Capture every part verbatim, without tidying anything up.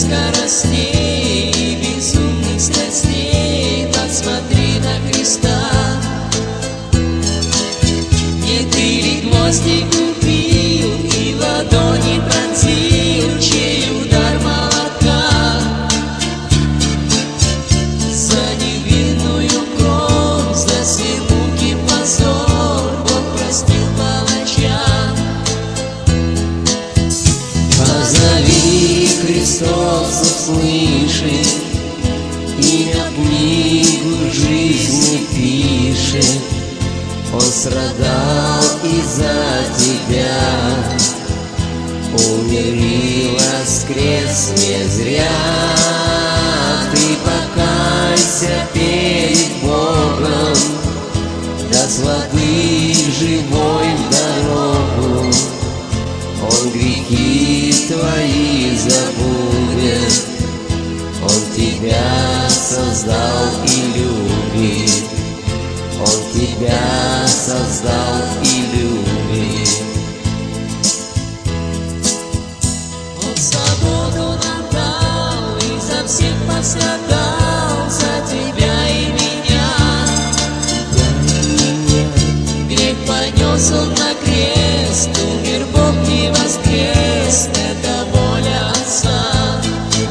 скоростей и безумных страстей. Посмотри на Христа. Не ты ли гвозди купил и ладони пронзил, чей удар молотка? За невинную кровь, за все муки позор Бог простил палача. Позови, Христос услышит, имя в книгу жизни пишет. Он страдал из-за тебя, умер и воскрес не зря. Ты покайся перед Богом, даст воды живой в дорогу. Он грехи твои забудет, Он тебя создал и любит. Он тебя создал и любит. Он свободу нам дал и за всех пострадал, за тебя и меня. Грех понес Он на крест, умер Бог и воскрес. Это воля Отца.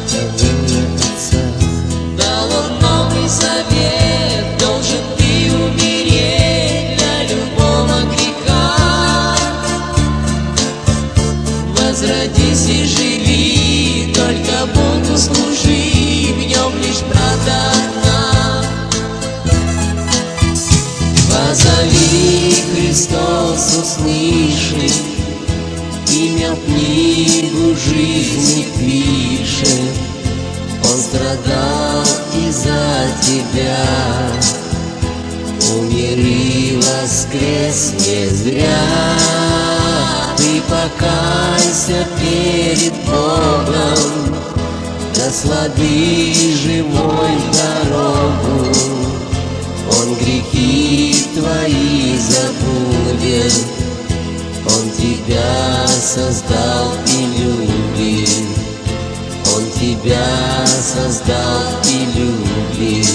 Дал Он новый завет, должен ты умереть для любого греха. Возродись и живи, только Богу служи, в Нем лишь правда одна. Позови, Христос услышит, имя в книгу жизни пишет. Он страдал из-за тебя, умер и воскрес не зря. Ты покайся перед Богом, даст воды живой в дорогу. Он грехи твои забудет, Он тебя создал и любит. Он тебя создал и любит.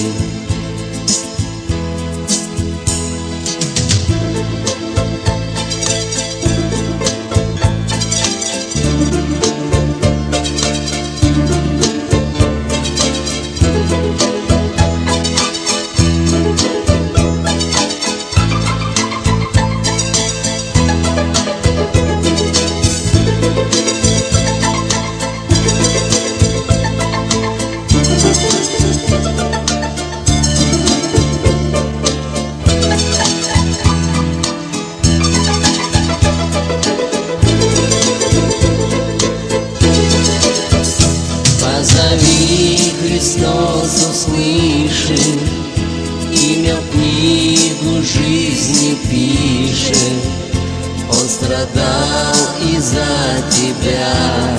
Позови, Христос услышит, имя в книгу жизни пишет. Он страдал из-за тебя,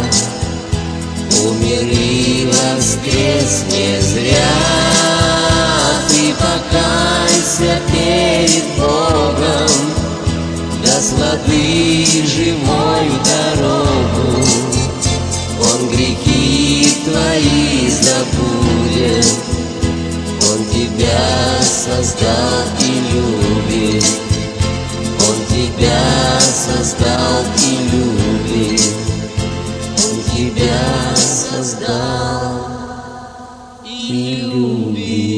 умер и воскрес не зря. Ты покайся перед Богом, даст воды живой в дорогу. Он грехи твои забудет, Он тебя создал и любит. Он тебя создал и любит. Он тебя создал и любит.